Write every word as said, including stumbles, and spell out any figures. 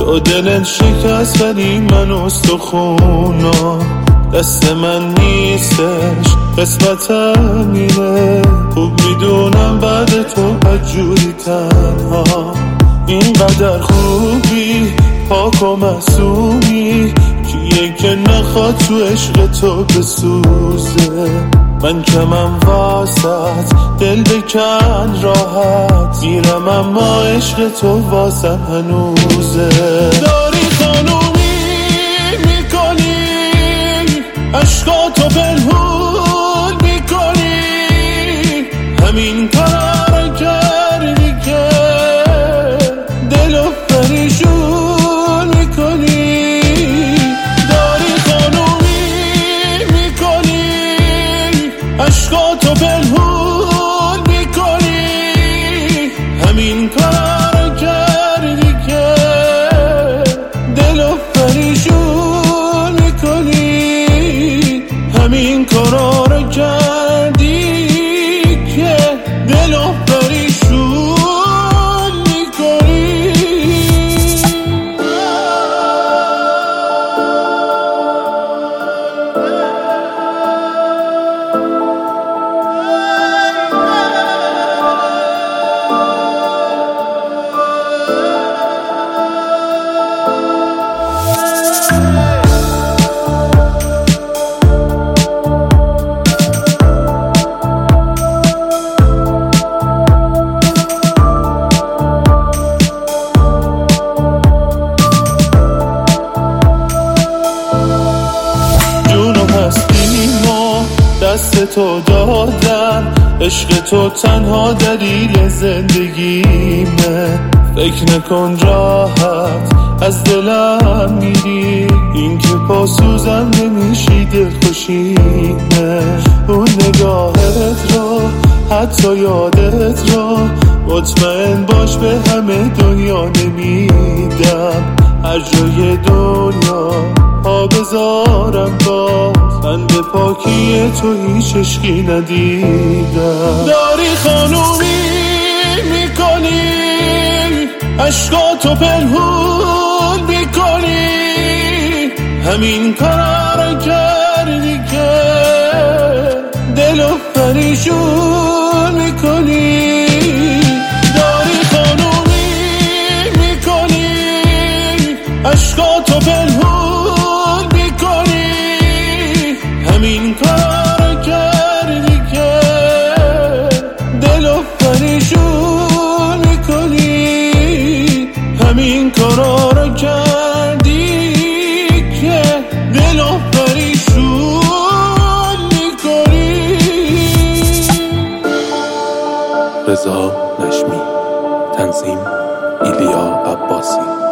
تو دلت شکست ولی من استخونا دست من نیستش، قسمتم میره. خوب میدونم بعد تو بدجوری تنها، اینقدر خوبی پاک و معصومی، کیه که نخواد تو عشق تو بسوزه. من کمم واسط دل بکن راحت میرم، اما عشق تو واسم هنوزه. داری خانومی میکنی، عشقاتو پنهون میکنی، همین کارا رو کردی که دلو پریشون میکنی. داری خانومی میکنی، عشقاتو پنهون میکنی، همین کارا رو کردی که دلو پریشون میکنی، همین کارا رو کردی که دلو پریشون میکنی. دست تو دادم، عشق تو تنها دلیل زندگیمه. فکر نکن راحت از دلم میری، این که پاسوزم نمیشی دلخوشیمه. اون نگاهت را حتی یادت را مطمئن باش به همه دنیا نمیدم. هر جای دنیا پا بذارم باز من به پاکی تو هیچ عشقی ندیدم. داری خانومی میکنی، عشقاتو پنهون میکنی، همین کارا رو کردی که دلو پریشون میکنی. داری خانومی میکنی، عشقاتو پنهون میکنی، همین کارا رو کردی که دلو پریشون میکنی، همین کارا رو کردی که دلو پریشون میکنی. رضا نشمی، تنظیم ایلیا عباسی.